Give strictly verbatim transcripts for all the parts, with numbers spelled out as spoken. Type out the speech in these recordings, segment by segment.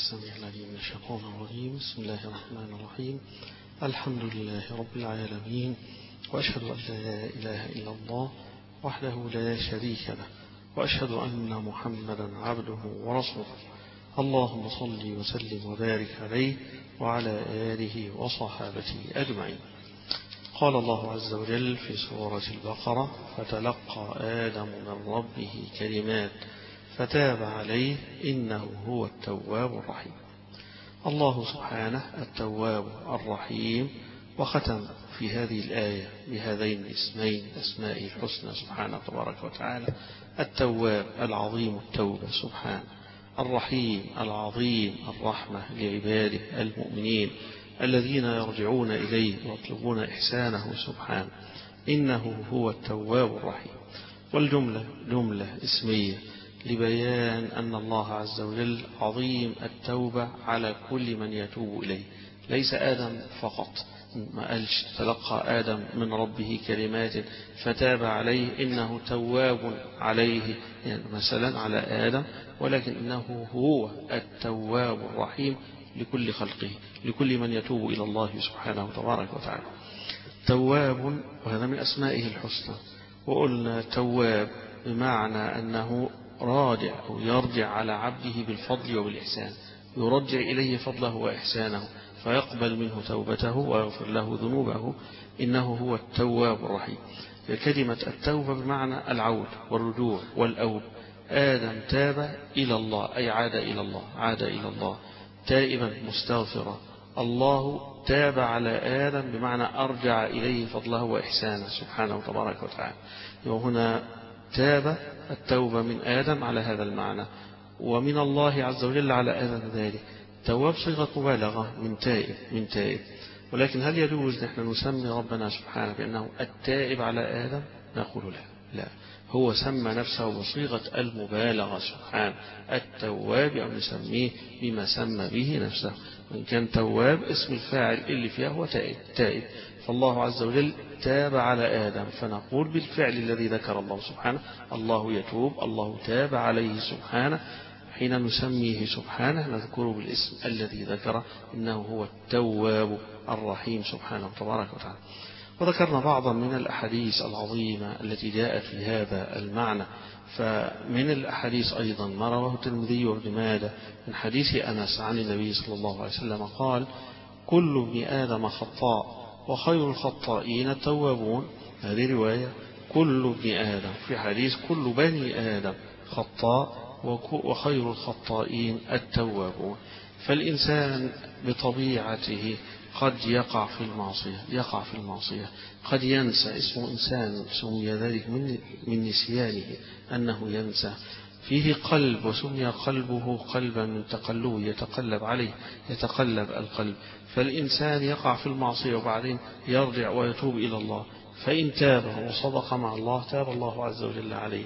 السميع العليم من الشيطان الرجيم. بسم الله الرحمن الرحيم. الحمد لله رب العالمين، وأشهد أن لا إله إلا الله وحده لا شريك له، وأشهد أن محمدا عبده ورسوله. اللهم صل وسلم وبارك عليه وعلى آله وصحابته أجمعين. قال الله عز وجل في سورة البقرة: فتلقى آدم من ربه كلمات فتاب عليه إنه هو التواب الرحيم. الله سبحانه التواب الرحيم، وختم في هذه الآية بهذين الاسمين أسمائه الحسنى سبحانه تبارك وتعالى: التواب العظيم التوبة سبحانه، الرحيم العظيم الرحمة لعباده المؤمنين الذين يرجعون إليه ويطلبون إحسانه سبحانه، إنه هو التواب الرحيم. والجملة جملة اسمية لبيان أن الله عز وجل عظيم التوبة على كل من يتوب إليه، ليس آدم فقط. ما قالش تلقى آدم من ربه كلمات فتاب عليه إنه تواب عليه يعني مثلا على آدم، ولكن إنه هو التواب الرحيم لكل خلقه، لكل من يتوب إلى الله سبحانه تبارك وتعالى. تواب، وهذا من أسمائه الحسنى. وقلنا تواب بمعنى أنه راجع أو يرجع على عبده بالفضل وبالإحسان، يرجع إليه فضله وإحسانه فيقبل منه توبته ويغفر له ذنوبه، إنه هو التواب الرحيم. كلمة التوبة بمعنى العود والرجوع والأوب. آدم تاب إلى الله أي عاد إلى الله، عاد إلى الله تائبا مستغفرا. الله تاب على آدم بمعنى أرجع إليه فضله وإحسانه سبحانه تبارك وتعالى. وهنا تاب التوبة من آدم على هذا المعنى، ومن الله عز وجل على آدم ذلك. تواب صيغة مبالغة من تائب من تائب. ولكن هل يجوز نحن نسمي ربنا سبحانه بأنه التائب على آدم؟ نقول لا لا، هو سمى نفسه بصيغة المبالغة سبحانه التواب، أو نسميه بما سمى به نفسه. وإن كان تواب اسم الفاعل اللي فيها هو تائب تائب، فالله عز وجل تاب على آدم، فنقول بالفعل الذي ذكر الله سبحانه: الله يتوب، الله تاب عليه سبحانه. حين نسميه سبحانه نذكره بالاسم الذي ذكره، إنه هو التواب الرحيم سبحانه تبارك وتعالى. وذكرنا بعضا من الأحاديث العظيمة التي جاءت في هذا المعنى. فمن الأحاديث أيضا ما رواه الترمذي وابن ماجه من حديث أنس عن النبي صلى الله عليه وسلم قال: كل ابن آدم خطاء وخير الخطائين التوابون. هذه رواية كل ابن آدم، في حديث كل بني آدم خطاء وخير الخطائين التوابون. فالإنسان بطبيعته قد يقع في المعصية يقع في المعصية قد ينسى. اسمه إنسان سمي ذلك من من نسيانه، أنه ينسى. فيه قلب وسمي قلبه قلبا من تقلبه، يتقلب عليه يتقلب القلب. فالإنسان يقع في المعصية وبعدين يرجع ويتوب إلى الله، فإن تاب وصدق مع الله تاب الله عز وجل عليه.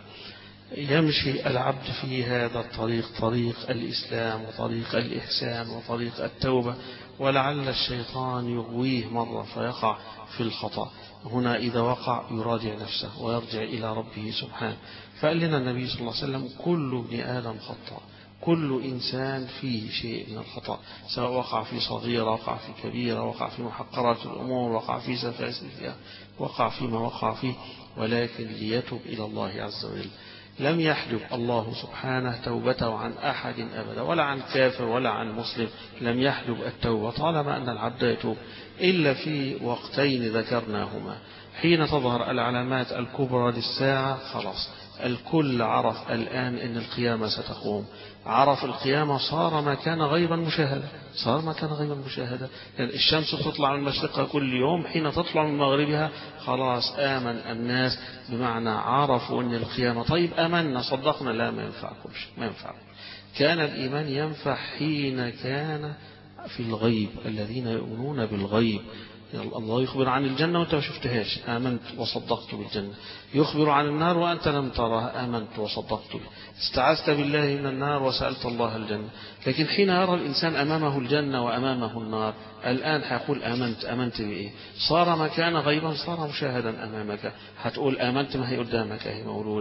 يمشي العبد في هذا الطريق، طريق الإسلام وطريق الإحسان وطريق التوبة، ولعل الشيطان يغويه مرة فيقع في الخطأ. هنا إذا وقع يراجع نفسه ويرجع إلى ربه سبحانه. فقال لنا النبي صلى الله عليه وسلم: كل ابن آدم خطأ. كل إنسان فيه شيء من الخطأ، سواء وقع في صغيرة، وقع في كبيرة، وقع في محقرات الأمور، وقع في سفاسفها، وقع فيما وقع فيه، ولكن ليتوب إلى الله عز وجل. لم يحجب الله سبحانه توبته عن أحد أبدا، ولا عن كافر ولا عن مسلم. لم يحجب التوبة طالما أن العبد يتوب، إلا في وقتين ذكرناهما. حين تظهر العلامات الكبرى للساعة خلاص الكل عرف الآن أن القيامة ستقوم. عرف القيامة، صار ما كان غيبا مشاهدة صار ما كان غيبا مشاهدة يعني الشمس تطلع من مشرقها كل يوم، حين تطلع من مغربها خلاص آمن الناس، بمعنى عرفوا أن القيامة. طيب آمنا صدقنا؟ لا، ما ينفعكمش ما ينفعكم. كان الإيمان ينفع حين كان في الغيب، الذين يؤمنون بالغيب. الله يخبر عن الجنة وأنت ما شفتهاش، آمنت وصدقت بالجنة. يخبر عن النار وأنت لم ترها، آمنت وصدقت به. استعذت بالله من النار وسألت الله الجنة. لكن حين يرى الإنسان أمامه الجنة وأمامه النار، الآن هيقول آمنت. آمنت بإيه؟ صار ما كان غيبا صار مشاهدا أمامك. هتقول آمنت، ما هي قدامك، هي مولودة.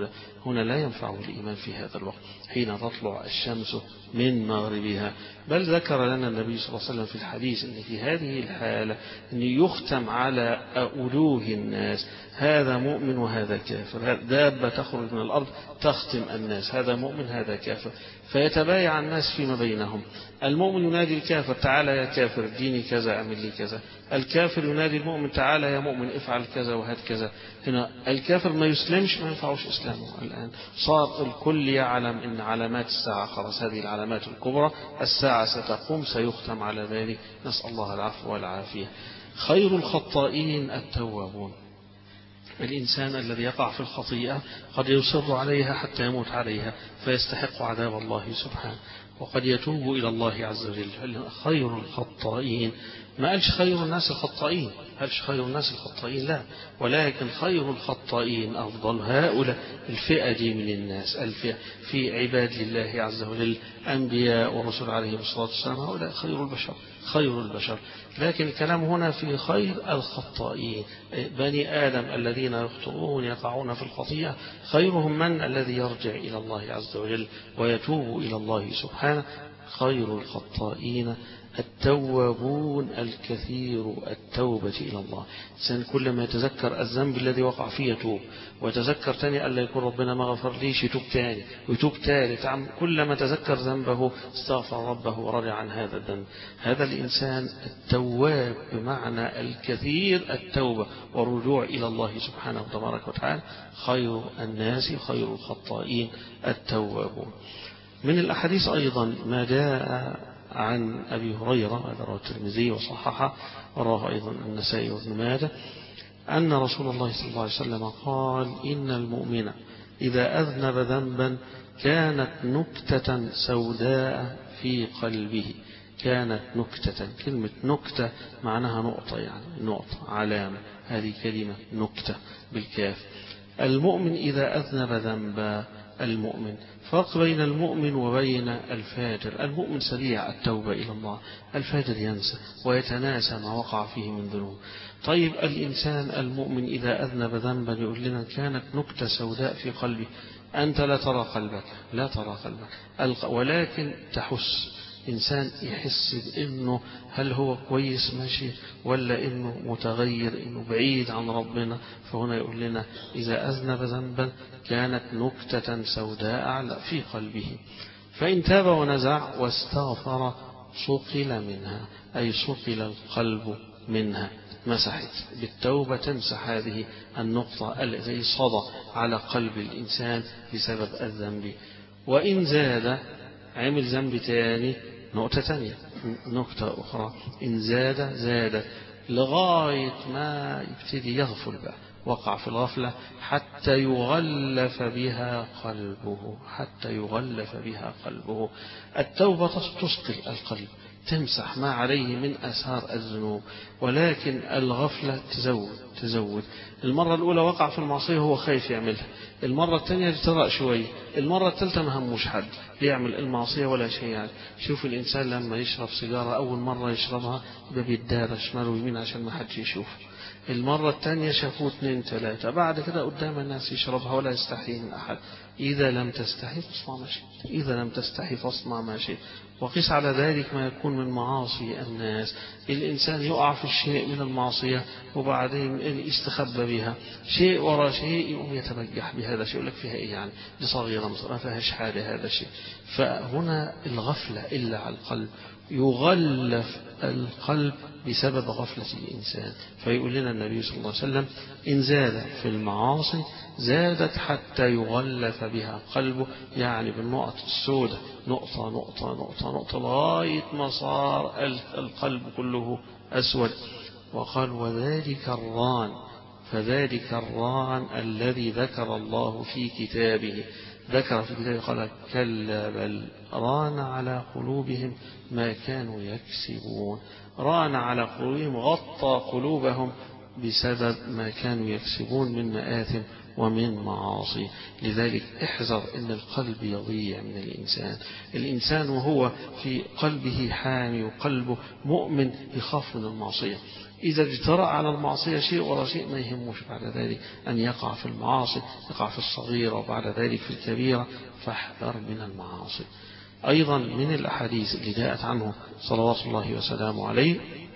هنا لا ينفعه الإيمان في هذا الوقت حين تطلع الشمس من مغربها. بل ذكر لنا النبي صلى الله عليه وسلم في الحديث أن في هذه الحالة أن يختم على ألوه الناس، هذا مؤمن وهذا كافر، دابة تخرج من الأرض تختم الناس، هذا مؤمن هذا كافر، فيتبايع الناس فيما بينهم. المؤمن ينادي الكافر تعالى يا كافر اديني كذا اعمل لي كذا، الكافر ينادي المؤمن تعالى يا مؤمن افعل كذا وهات كذا. هنا الكافر ما يسلمش، ما ينفعوش اسلامه. الان صار الكل يعلم ان علامات الساعه خلاص، هذه العلامات الكبرى، الساعه ستقوم، سيختم على ذلك، نسال الله العفو والعافيه. خير الخطائين التوابون. الإنسان الذي يقع في الخطيئة قد يصر عليها حتى يموت عليها فيستحق عذاب الله سبحانه، وقد يتوب إلى الله عز وجل. خير الخطائين، ما قالش خير الناس الخطائين، قالش خير الناس الخطائين لا، ولكن خير الخطائين أفضل هؤلاء الفئة دي من الناس، الفئة في عباد الله عز وجل أنبياء ورسل عليهم الصلاة والسلام، هؤلاء خير البشر خير البشر. لكن الكلام هنا في خير الخطائين، بني آدم الذين يخطئون يقعون في الخطيئة، خيرهم من الذي يرجع إلى الله عز وجل ويتوب إلى الله سبحانه. خير الخطائين التوابون الكثير التوبة إلى الله. الإنسان كلما يتذكر الذنب الذي وقع فيه يتوب، ويتذكر تاني ألا يكون ربنا ما غفر ليش يتوب تاني ويتوب ثالث، كلما تذكر ذنبه استغفر ربه ورجع عن هذا الذنب. هذا الإنسان التواب بمعنى الكثير التوبة والرجوع إلى الله سبحانه وتبارك وتعالى. خير الناس خير الخطائين التوابون. من الأحاديث أيضا ما جاء عن أبي هريرة، هذا رواه الترمذي وصححه، ورواه أيضا النسائي وابن ماجه، أن رسول الله صلى الله عليه وسلم قال: إن المؤمن إذا أذنب ذنبا كانت نكتة سوداء في قلبه. كانت نكتة، كلمة نكتة معناها نقطة، يعني نقطة علامة، هذه كلمة نكتة بالكاف. المؤمن إذا أذنب ذنبا، المؤمن فرق بين المؤمن وبين الفاجر. المؤمن سريع التوبة إلى الله، الفاجر ينسى ويتناسى ما وقع فيه من ذنوب. طيب الإنسان المؤمن إذا أذنب ذنبا يقول لنا كانت نكتة سوداء في قلبه. أنت لا ترى قلبك، لا ترى قلبك، ولكن تحس. إنسان يحس بأنه هل هو كويس ماشي ولا أنه متغير، أنه بعيد عن ربنا. فهنا يقول لنا إذا أذنب ذنبا كانت نكتة سوداء في قلبه، فإن تاب ونزع واستغفر صقل منها، أي صقل القلب منها، مسحت بالتوبة، تمسح هذه النقطة التي صدى على قلب الإنسان بسبب الذنب. وإن زاد، عمل ذنب تاني، نقطة تانية، نقطة أخرى، إن زاد زاد لغاية ما يبتدي يغفل بقى، وقع في الغفلة حتى يغلف بها قلبه، حتى يغلف بها قلبه. التوبة تسقل القلب، تمسح ما عليه من أثار الذنوب، ولكن الغفلة تزود تزود. المرة الأولى وقع في المعصية هو خايف يعملها، المرة الثانية يترأى شوية، المرة الثالثة ما هموش حد يعمل المعصية ولا شيء. يعني شوف الإنسان لما يشرب سيجارة أول مرة يشربها يبقى بيدار شمال ويمين عشان ما حدش يشوف، المرة الثانية شافوه اثنين ثلاثة، بعد كده قدام الناس يشربها ولا يستحي من أحد. إذا لم تستحي فاصنع ما شئت، إذا لم تستحي فاصنع ما شئت. وقس على ذلك ما يكون من معاصي الناس. الإنسان يقع في الشيء من المعصية وبعدين يستخبى بها، شيء وراء شيء، يقوم يتبجح بهذا الشيء، يقول لك فيها إيه يعني، دي صغيرة ما فيهاش حاجة هذا الشيء. فهنا الغفلة إلا على القلب، يغلف القلب بسبب غفلة الإنسان. فيقول لنا النبي صلى الله عليه وسلم إن زاد في المعاصي زادت حتى يغلف بها قلبه، يعني بالنقط السوداء، نقطة نقطة نقطة نقطة لغاية ما صار القلب كله أسود. وقال وذلك الران، فذلك الران الذي ذكر الله في كتابه، ذكر في كتابه قال كلا بل ران على قلوبهم ما كانوا يكسبون. ران على قلوبهم، غطى قلوبهم بسبب ما كانوا يكسبون من مآثم ومن معاصيه. لذلك احذر أن القلب يضيع من الإنسان. الإنسان وهو في قلبه حامي وقلبه مؤمن يخاف من المعصية. إذا اجترأ على المعصية شيء ولا شيء ما يهمش بعد ذلك أن يقع في المعاصي، يقع في الصغيرة وبعد ذلك في الكبيرة، فاحذر من المعاصي. أيضا من الأحاديث اللي جاءت عنه صلوات الله وسلامه عليه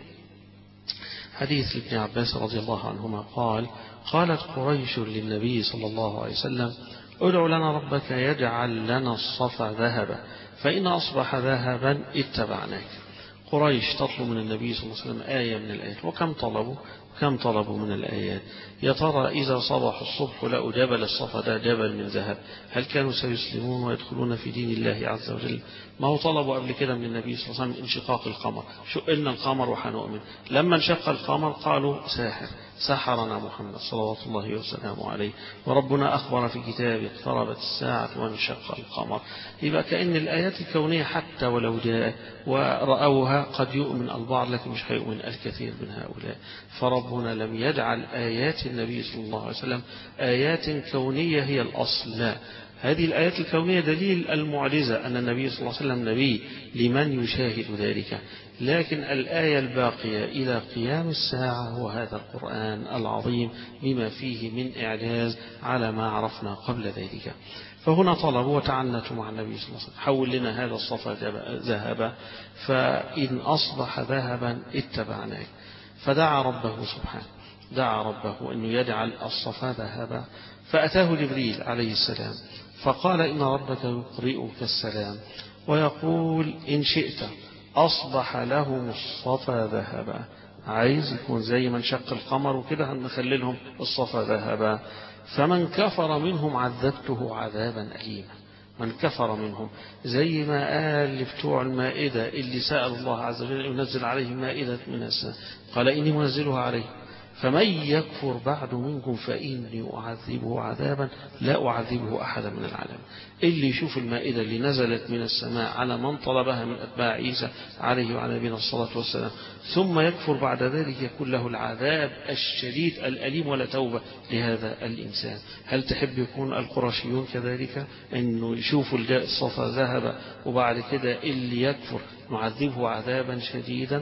حديث ابن عباس رضي الله عنهما قال: قالت قريش للنبي صلى الله عليه وسلم: ادع لنا ربك يجعل لنا الصفا ذهبا، فإن أصبح ذهبا اتبعناك. قريش تطلب من النبي صلى الله عليه وسلم آية من الآيات، وكم طلبوا كم طلبوا من الآيات. يا ترى إذا صبح الصبح لقوا جبل الصفا ده جبل من ذهب، هل كانوا سيسلمون ويدخلون في دين الله عز وجل؟ ما هو طلبوا قبل كده من النبي صلى الله عليه وسلم انشقاق القمر، شق لنا القمر وحنؤمن. لما انشق القمر قالوا ساحر، سحرنا محمد صلوات الله وسلامه عليه، وربنا أخبر في كتابه: اقتربت الساعة وانشق القمر. يبقى كأن الآيات الكونية حتى ولو جاء ورأوها قد يؤمن البعض، لكن مش هيؤمن الكثير من هؤلاء. فربنا لم يجعل آيات النبي صلى الله عليه وسلم آيات كونية هي الأصل، لا، هذه الآيات الكونية دليل المعجزة أن النبي صلى الله عليه وسلم نبي لمن يشاهد ذلك، لكن الآية الباقية إلى قيام الساعة هو هذا القرآن العظيم بما فيه من إعجاز على ما عرفنا قبل ذلك. فهنا طلبوا وتعنتوا مع النبي صلى الله عليه وسلم: حول لنا هذا الصفا ذهبا، فإن أصبح ذهبا اتبعناك. فدعا ربه سبحانه، دعا ربه أنه يجعل الصفا ذهبا، فأتاه جبريل عليه السلام فقال: إن ربك يقرئك السلام ويقول: إن شئت أصبح لهم الصفا ذهبا. عايز يكون زي من شق القمر وكده هنخللهم الصفا ذهبا. فمن كفر منهم عذبته عذابا أليما. من كفر منهم زي ما قال لبتوع المائدة اللي سأل الله عز وجل ينزل عليهم مائدة من السماء، قال: إني منزلها عليه فمن يكفر بعد منكم فإني أعذبه عذابا لا أعذبه أحدا من العالمين. اللي يشوف المائدة اللي نزلت من السماء على من طلبها من أتباع عيسى عليه وعلى نبينا الصلاة والسلام ثم يكفر بعد ذلك يكون له العذاب الشديد الأليم ولا توبة لهذا الإنسان. هل تحب يكون القرشيون كذلك، أنه يشوفوا الصفا ذهب وبعد كده اللي يكفر نعذبه عذابا شديدا؟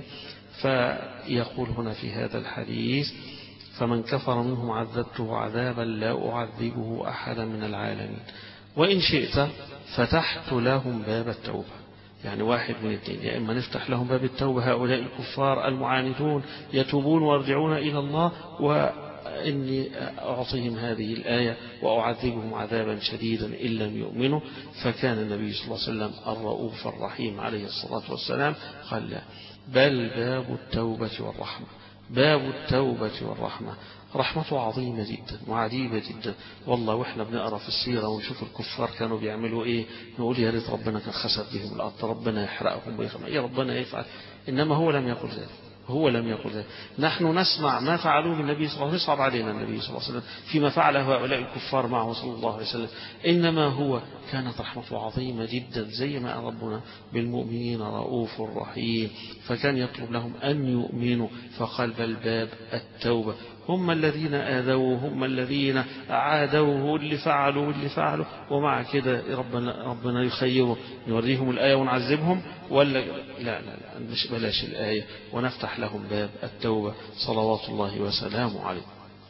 فيقول هنا في هذا الحديث: فمن كفر منهم عذبته عذابا لا أعذبه أحدا من العالمين، وإن شئت فتحت لهم باب التوبة. يعني واحد من الاثنين: يا إما نفتح لهم باب التوبة، هؤلاء الكفار المعاندون يتوبون ويرجعون إلى الله، وإني أعطيهم هذه الآية وأعذبهم عذابا شديدا إن لم يؤمنوا. فكان النبي صلى الله عليه وسلم الرؤوف الرحيم عليه الصلاة والسلام قال: لا، بل باب التوبة والرحمة، باب التوبة والرحمة. رحمته عظيمة جدا وعجيبة جدا والله. وإحنا بنقرأ في السيرة ونشوف الكفار كانوا بيعملوا إيه، نقول يا ريت ربنا كان خسف بهم الأرض، ربنا يحرقهم ويخمع، يا ربنا يفعل. إنما هو لم يقل ذلك، هو لم يقل ذلك. نحن نسمع ما فعلوه بالنبي صلى الله عليه وسلم، يصعب علينا النبي صلى الله عليه وسلم فيما فعله هؤلاء الكفار معه صلى الله عليه وسلم. إنما هو كانت رحمته عظيمة جدا، زي ما ربنا بالمؤمنين رؤوف رحيم، فكان يطلب لهم أن يؤمنوا، فقال: بل باب التوبة. هم الذين آذوه، هم الذين عادوه، واللي فعلوا واللي فعلوا، ومع كده ربنا ربنا يخيره نوريهم الآية ونعذبهم، ولا لا لا لا مش بلاش الآية ونفتح لهم باب التوبة صلوات الله وسلامه عليه.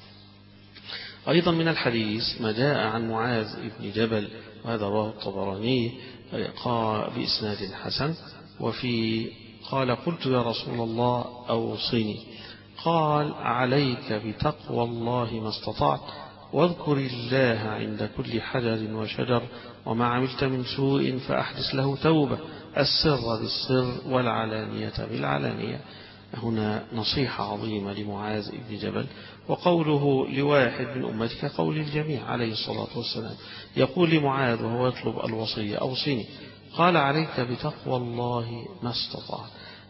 أيضا من الحديث ما جاء عن معاذ بن جبل، وهذا رواه الطبراني بإسناد حسن، وفي قال: قلت يا رسول الله أوصني، قال: عليك بتقوى الله ما استطعت، واذكر الله عند كل حجر وشجر، وما عملت من سوء فأحدث له توبة، السر بالسر والعلانية بالعلانية. هنا نصيحة عظيمة لمعاذ بن جبل، وقوله لواحد من أمتك قول الجميع عليه الصلاة والسلام. يقول لمعاذ وهو يطلب الوصية: أوصني، قال: عليك بتقوى الله ما استطعت.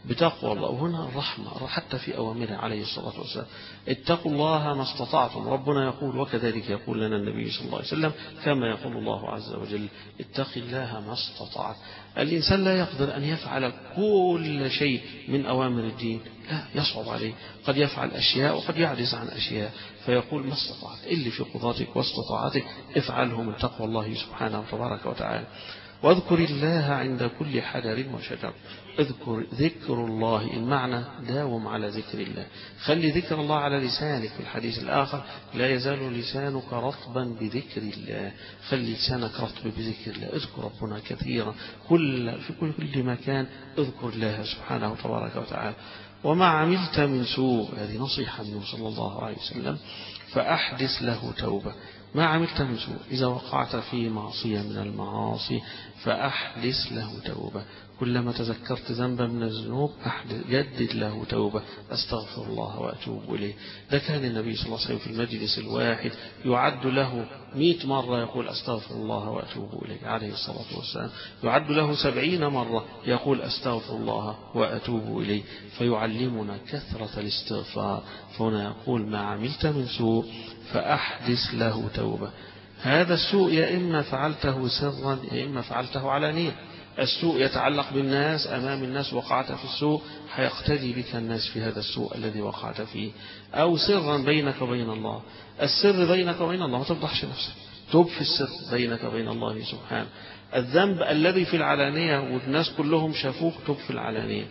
بتقوى الله. وهنا الرحمة حتى في أوامره عليه الصلاة والسلام، اتقوا الله ما استطعتم. ربنا يقول وكذلك يقول لنا النبي صلى الله عليه وسلم كما يقول الله عز وجل اتق الله ما استطعت. الإنسان لا يقدر أن يفعل كل شيء من أوامر الدين، لا، يصعب عليه، قد يفعل أشياء وقد يعجز عن أشياء، فيقول ما استطعت، اللي في قدرتك واستطاعتك افعله من تقوى الله سبحانه وتبارك وتعالى. واذكر الله عند كل حجر وشجر. اذكر ذكر الله، المعنى داوم على ذكر الله، خلي ذكر الله على لسانك. في الحديث الآخر لا يزال لسانك رطبا بذكر الله، خلي لسانك رطب بذكر الله. اذكر ربنا كثيرا، كل في كل, كل مكان اذكر الله سبحانه وتبارك وتعالى. وما عملت من سوء، هذه نصيحة منه صلى الله عليه وسلم، فأحدث له توبة. ما عملت من سوء، إذا وقعت في معصية من المعاصي فأحدث له توبة. كلما تذكرت ذنبا من الذنوب جدد له توبة، أستغفر الله وأتوب إليه. ده كان النبي صلى الله عليه وسلم في المجلس الواحد يعد له مئة مرة يقول أستغفر الله وأتوب إليه عليه الصلاة والسلام، يعد له سبعين مرة يقول أستغفر الله وأتوب إليه، فيعلمنا كثرة الاستغفار. فهنا يقول ما عملت من سوء فأحدث له توبة. هذا السوء يا إما فعلته سرا يا إما فعلته علانية. السوء يتعلق بالناس، أمام الناس وقعت في السوء، حيقتدي بك الناس في هذا السوء الذي وقعت فيه. أو سرا بينك وبين الله، السر بينك وبين الله، ما تفضحش نفسك، توب في السر بينك وبين الله سبحانه. الذنب الذي في العلانية والناس كلهم شافوك، توب في العلانية.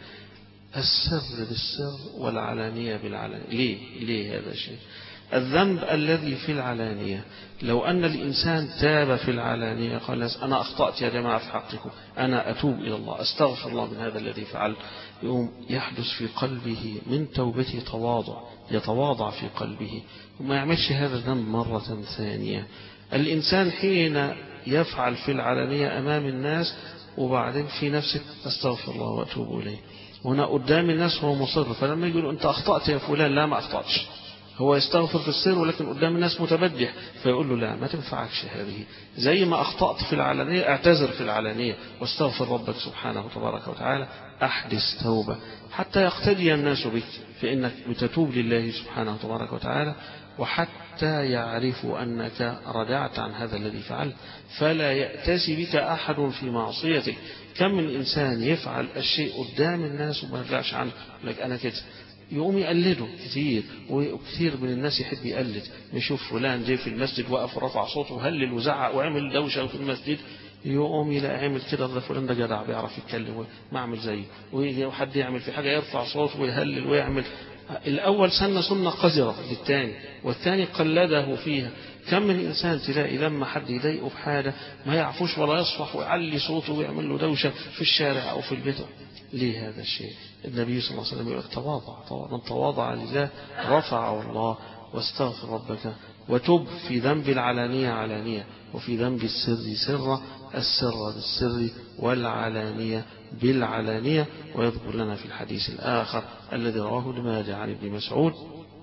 السر بالسر والعلانية بالعلانية. ليه؟ ليه هذا الشيء؟ الذنب الذي في العلانية، لو أن الإنسان تاب في العلانية قال أنا أخطأت يا جماعة في حقكم، أنا أتوب إلى الله، أستغفر الله من هذا الذي فعل، يوم يحدث في قلبه من توبته تواضع، يتواضع في قلبه وما يعملش هذا الذنب مرة ثانية. الإنسان حين يفعل في العلانية أمام الناس وبعدين في نفسه أستغفر الله وأتوب إليه، هنا قدام الناس هو مصر، فلما يقولوا أنت أخطأت يا فلان، لا ما أخطأتش، هو يستغفر في السر ولكن قدام الناس متبجح، فيقول له لا ما تنفعكش هذه، زي ما أخطأت في العلانية اعتذر في العلانية واستغفر ربك سبحانه وتبارك وتعالى، أحدث توبة حتى يقتدي الناس بك في أنك بتتوب لله سبحانه وتبارك وتعالى، وحتى يعرفوا أنك رجعت عن هذا الذي فعلت، فلا يأتسي بك أحد في معصيتك. كم من إنسان يفعل الشيء قدام الناس وما يرجعش عنه، لك أنا كده، يقوم يقلده كثير، وكثير من الناس يحب يقلد، يشوف فلان جاي في المسجد وقف ورفع صوته وهلل وزعق وعمل دوشة في المسجد، يقوم يلاقي عامل كده، ده فلان ده جدع بيعرف يتكلم ما اعمل زيه، ويجي حد يعمل في حاجة يرفع صوته ويهلل ويعمل. الأول سنة سنة قذرة للثاني، والثاني قلده فيها. كم من إنسان تلاقي لما حد يضايقه بحاجة ما يعفوش ولا يصفح ويعلي صوته ويعمل له دوشة في الشارع أو في البيت. ليه هذا الشيء؟ النبي صلى الله عليه وسلم يقول تواضع، من تواضع لله رفعه الله. واستغفر ربك وتب في ذنب العلانية علانية، وفي ذنب السر سرة، السر بالسر والعلانية بالعلانية. ويذكر لنا في الحديث الآخر الذي رواه ابن ماجه عن ابن مسعود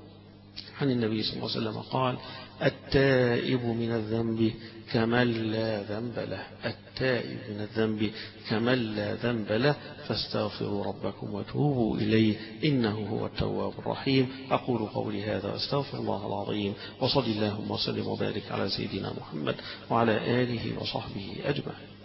عن النبي صلى الله عليه وسلم قال التائب من الذنب كمن لا ذنب له، التائب من الذنب كمن لا ذنب له، فاستغفروا ربكم وتوبوا إليه إنه هو التواب الرحيم. أقول قولي هذا واستغفر الله العظيم، وصلى اللهم وسلم وبارك على سيدنا محمد وعلى آله وصحبه أجمعين.